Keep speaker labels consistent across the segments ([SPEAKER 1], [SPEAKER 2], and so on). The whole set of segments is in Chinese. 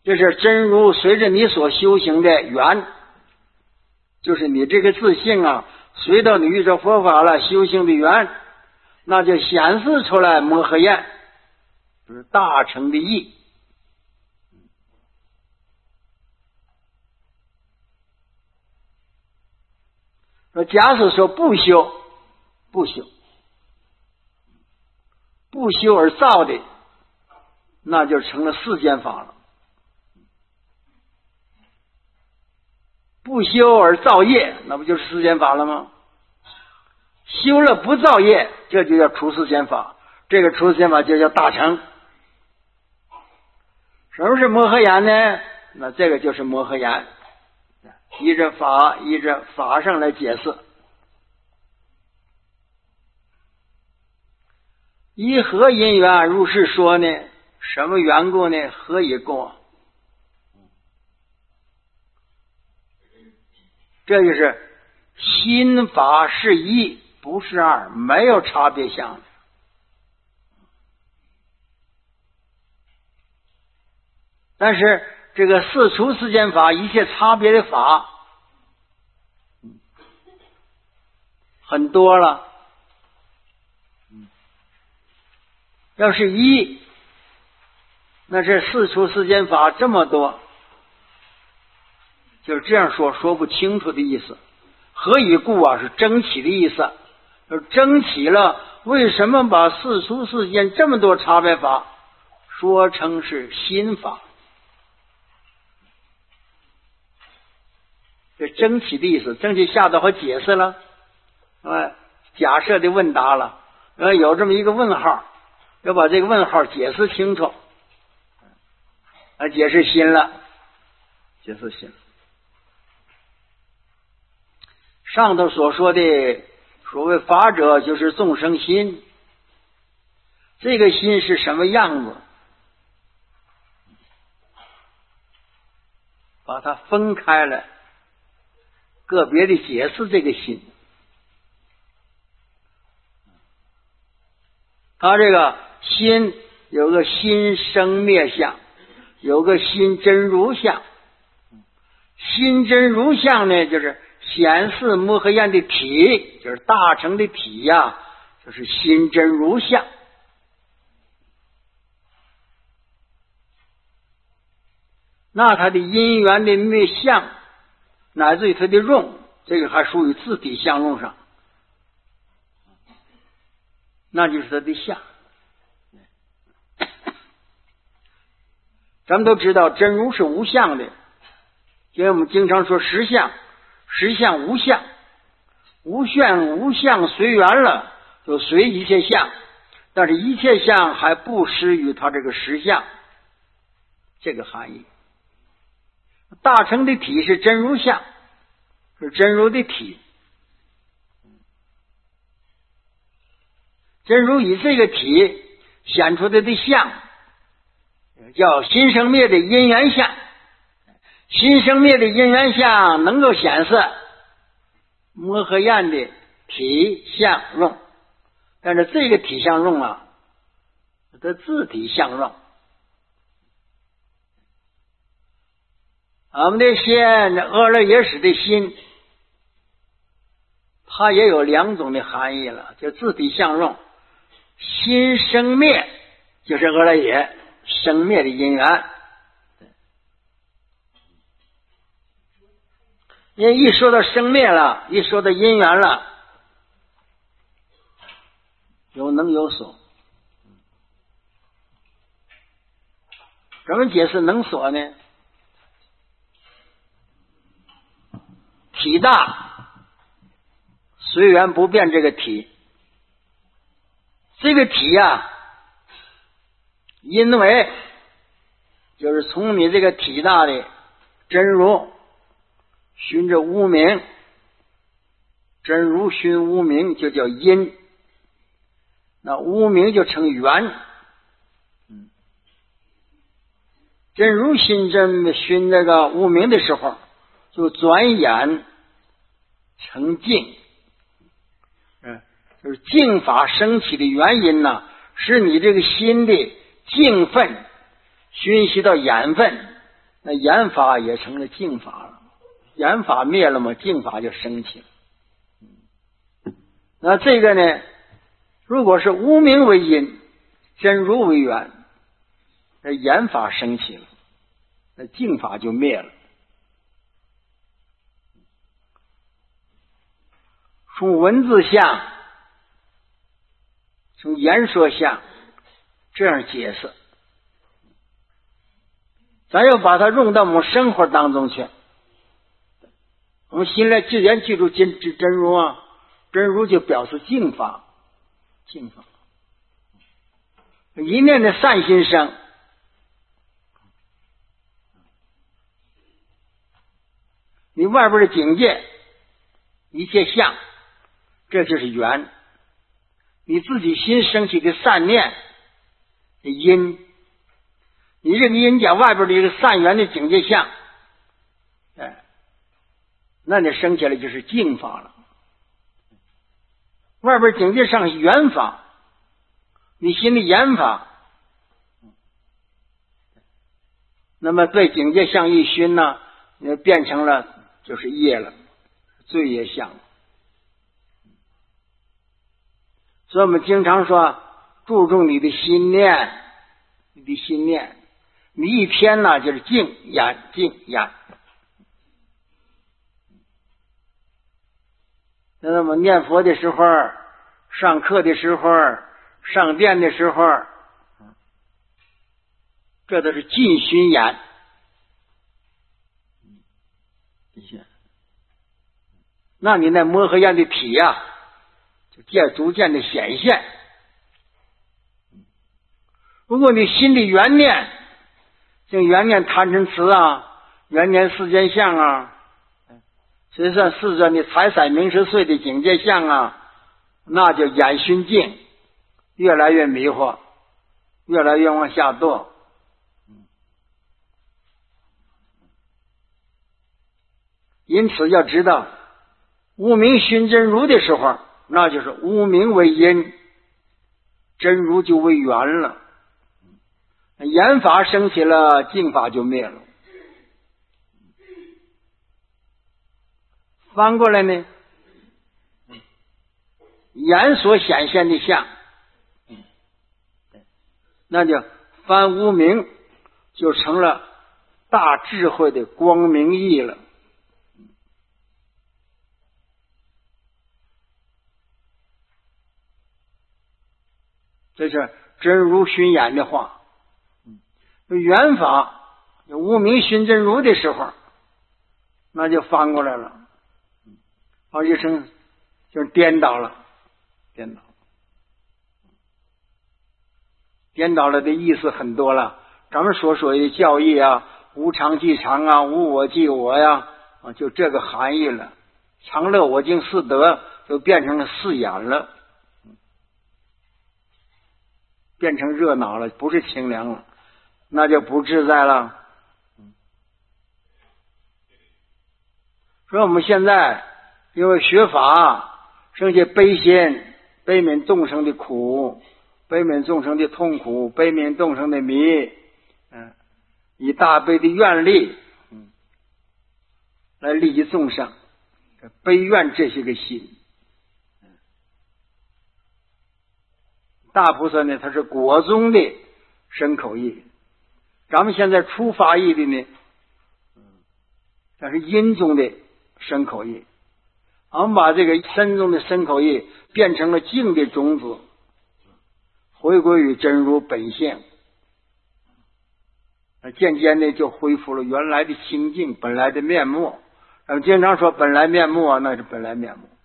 [SPEAKER 1] 这是真如随着你所修行的缘，就是你这个自性啊，随到你遇着佛法了，修行的缘，那就显示出来摩诃焰，就是大乘的义。说假使说不修而造的，那就成了世间法了。不修而造业，那不就是世间法了吗？修了不造业，这就叫出世间法，这个出世间法就叫大乘。什么是摩诃言呢？那这个就是摩诃言，依着法上来解释。依何因缘如是说呢？什么缘故呢？何以故？这就是心法是一，不是二，没有差别相。但是这个四除世间法，一切差别的法很多了。要是一，那这四除世间法这么多，就是这样说不清楚的意思。何以故啊？是争起的意思，就争起了为什么把四除世间这么多差别法说成是心法？这争起的意思，争起下头和解释了，假设的问答了，有这么一个问号，要把这个问号解释清楚，解释心了，解释心。上头所说的所谓法者，就是众生心。这个心是什么样子？把它分开了，个别的解释这个心。它这个心有个心生灭相，有个心真如相。心真如相呢，就是显示摩诃焰的体，就是大乘的体呀，就是心真如相。那它的因缘的灭相，乃至于它的用，这个还属于自体相用上，那就是它的相。咱们都知道真如是无相的，因为我们经常说实相，实相无相，无相随缘了，就随一切相，但是一切相还不失于它这个实相，这个含义。大乘的体是真如相，是真如的体，真如以这个体显出它的相，叫心生灭的因缘相。心生灭的因缘相能够显示摩诃焰的体相用，但是这个体相用啊，它自体相用。我们的心，阿赖耶识的心，它也有两种的含义了，就自体相用。心生灭就是阿赖耶生灭的因缘，因为一说到生灭了，一说到因缘了，有能有所。怎么解释能所呢？体大随缘不变，这个体，这个体呀，因为就是从你这个体大的真如寻着无明，真如寻无明就叫因，那无明就成缘。真如寻这个无明的时候，就转眼成净。就是净法升起的原因呢，使你这个心的净分熏习到眼分， 那言法也成了净法了。言法灭了嘛，净法就升起了。那这个呢，如果是无明为因，真如为缘，那言法升起了，那净法就灭了。从文字相，从言说相这样解释，咱要把它用到我们生活当中去。我们心来自然记住真如啊，真如就表示净法，净法。一念的善心生，你外边的境界一切相，这就是缘。你自己心升起的善念的因，你这个因加外边的一个善缘的境界相，那你升起来就是净法了。外边境界上是缘法，你心里言法，那么对境界相一熏呢，变成了就是业了，罪业相。所以我们经常说注重你的心念，你的心念，你一天呢就是静言静言。那么念佛的时候，上课的时候，上殿的时候，这都是尽熏言。那你那摩诃焰的体呀，就逐渐的显现。如果你心里缘念，像缘念贪嗔痴啊，缘念世间相啊，实际上世间的财色名食睡的境界相啊，那就眼熏境，越来越迷惑，越来越往下堕。因此要知道，无明熏真如的时候，那就是无明为因，真如就为缘了。言法升起了，净法就灭了。翻过来呢，言所显现的相，那就翻无明，就成了大智慧的光明义了。这是真如熏眼的话。缘法无明熏真如的时候，那就翻过来了，而且就是颠倒了，颠倒了的意思很多了。咱们所说的教义啊，无常即常啊，无我即我呀，就这个含义了。常乐我净四德就变成了四眼了，变成热闹了，不是清凉了，那就不自在了。所以我们现在因为学法，生起悲心，悲悯众生的苦，悲悯众生的痛苦，悲悯众生的迷，以大悲的愿力，来利益众生，悲愿这些个心。大菩萨呢，他是果中的身口意，咱们现在初发意的呢，它是因中的身口意。我们把这个身中的身口意变成了净的种子，回归于真如本性，渐渐的就恢复了原来的清净，本来的面目。咱们经常说本来面目啊，那是本来面目。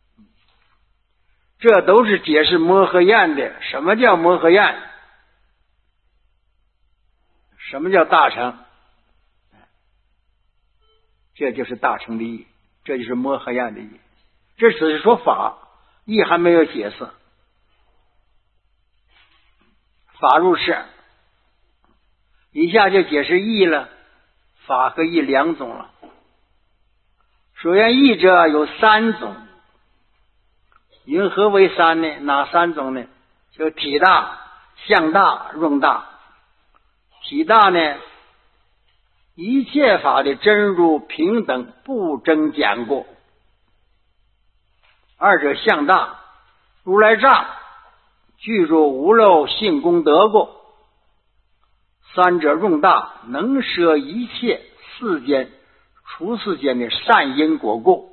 [SPEAKER 1] 这都是解释摩诃焰的。什么叫摩诃焰？什么叫大乘？这就是大乘的意，这就是摩诃焰的意。这只是说法，意还没有解释。法入世，一下就解释意了，法和意两种了。首先意者有三种，云何为三呢？哪三种呢？就体大、相大、用大。体大呢， 一切法的真如平等，不增减过。二者相大，如来藏具入无漏性功德过。三者用大，能摄一切世间出世间的善因果过。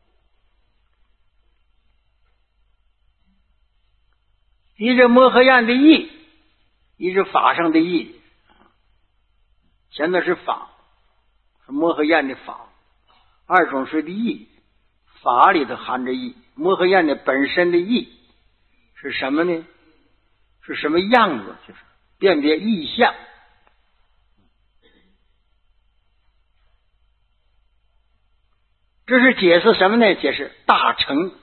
[SPEAKER 1] 一是摩诃砚的义，一是法上的义。前头是法，是摩诃砚的法；二种是的义，法里头含着义。摩诃砚的本身的义是什么呢？是什么样子？就是辨别意象。这是解释什么呢？解释大乘。